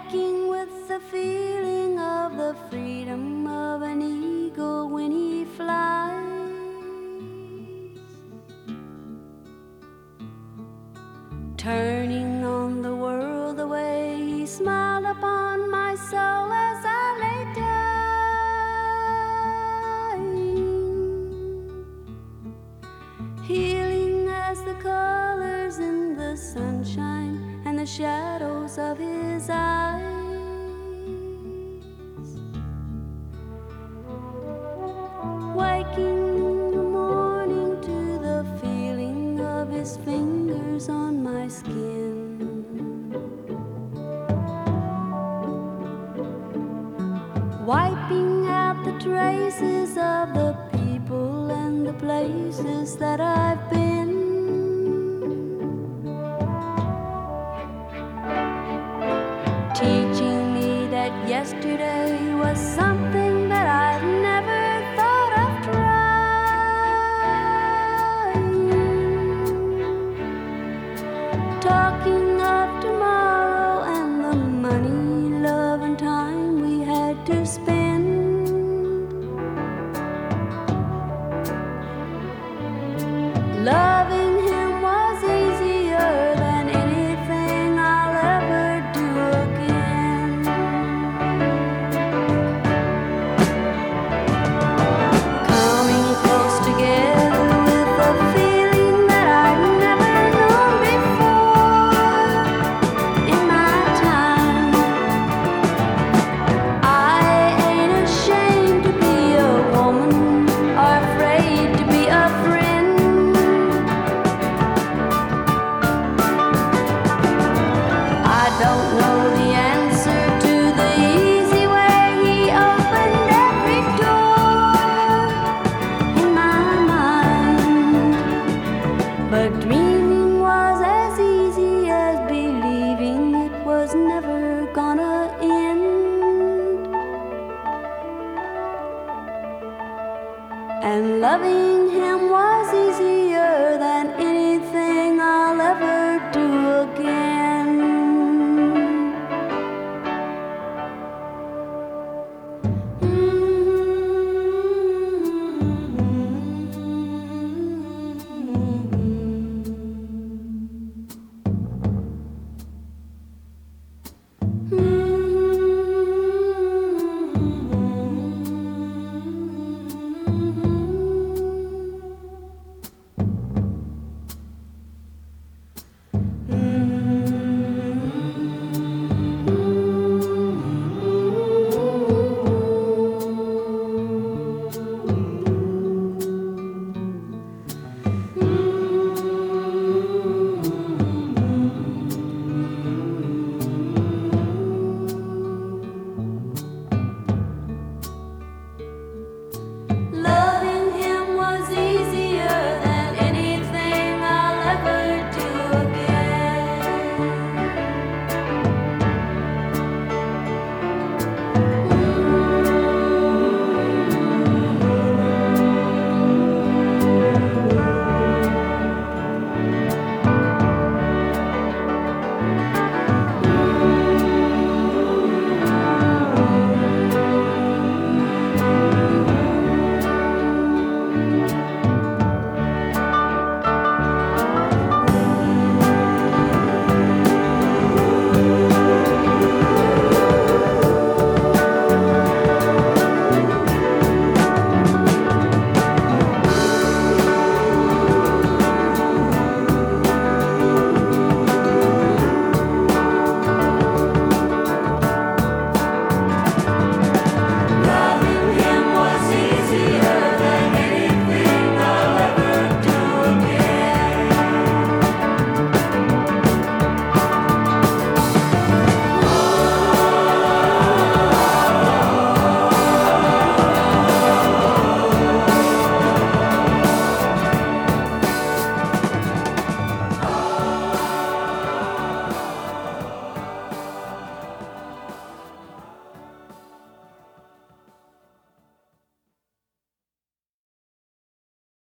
waking with the feeling of the freedom of an eagle when he flies, turning on the world the way he smiled upon my soul as I lay dying, healing as the colors in the sunshine and the shadows of his eyes. Waking in the morning to the feeling of his fingers on my skin, wiping out the traces of the people and the places that I've been. Teaching me that yesterday was something that I'd never thought of trying. Talking of tomorrow and the money, love, and time we had to spend. Loving him was easier than anything I'll ever do again. Coming close together with a feeling that I've never known before in my time. I ain't ashamed to be a woman or afraid to be a friend. I don't know the answer to the easy way he opened every door in my mind, but dream